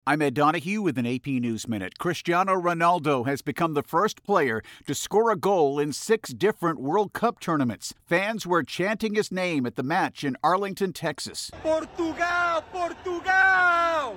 I'm Ed Donahue with an AP News Minute. Cristiano Ronaldo has become the first player to score a goal in 6 different World Cup tournaments. Fans were chanting his name at the match in Arlington, Texas. Portugal! Portugal!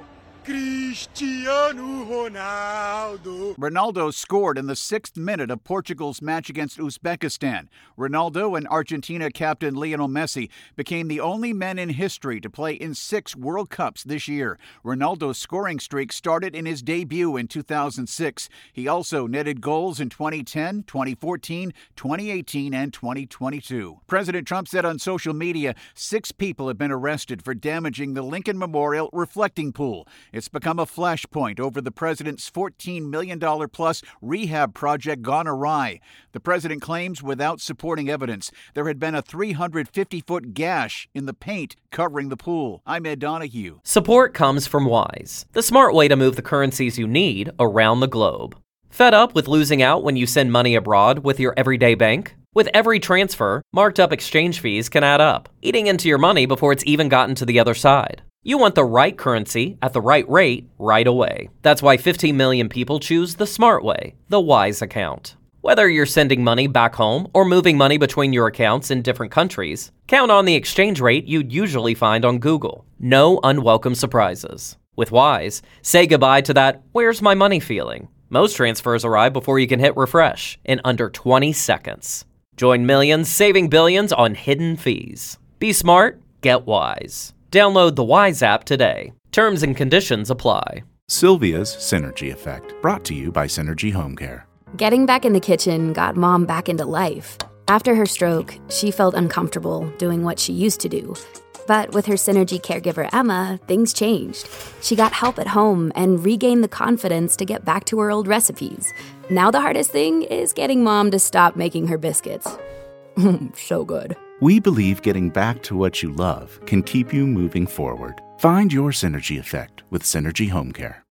Cristiano Ronaldo. Ronaldo scored in the 6th minute of Portugal's match against Uzbekistan. Ronaldo and Argentina captain Lionel Messi became the only men in history to play in 6 World Cups this year. Ronaldo's scoring streak started in his debut in 2006. He also netted goals in 2010, 2014, 2018, and 2022. President Trump said on social media 6 people have been arrested for damaging the Lincoln Memorial reflecting pool. It's become a flashpoint over the president's $14 million-plus rehab project gone awry. The president claims without supporting evidence there had been a 350-foot gash in the paint covering the pool. I'm Ed Donahue. Support comes from Wise, the smart way to move the currencies you need around the globe. Fed up with losing out when you send money abroad with your everyday bank? With every transfer, marked up exchange fees can add up, eating into your money before it's even gotten to the other side. You want the right currency at the right rate right away. That's why 15 million people choose the smart way, the Wise account. Whether you're sending money back home or moving money between your accounts in different countries, count on the exchange rate you'd usually find on Google. No unwelcome surprises. With Wise, say goodbye to that "where's my money" feeling. Most transfers arrive before you can hit refresh in under 20 seconds. Join millions saving billions on hidden fees. Be smart, get Wise. Download the Wise app today. Terms and conditions apply. Sylvia's Synergy Effect, brought to you by Synergy Home Care. Getting back in the kitchen got Mom back into life. After her stroke, she felt uncomfortable doing what she used to do. But with her Synergy caregiver, Emma, things changed. She got help at home and regained the confidence to get back to her old recipes. Now the hardest thing is getting Mom to stop making her biscuits. So good. We believe getting back to what you love can keep you moving forward. Find your Synergy Effect with Synergy Home Care.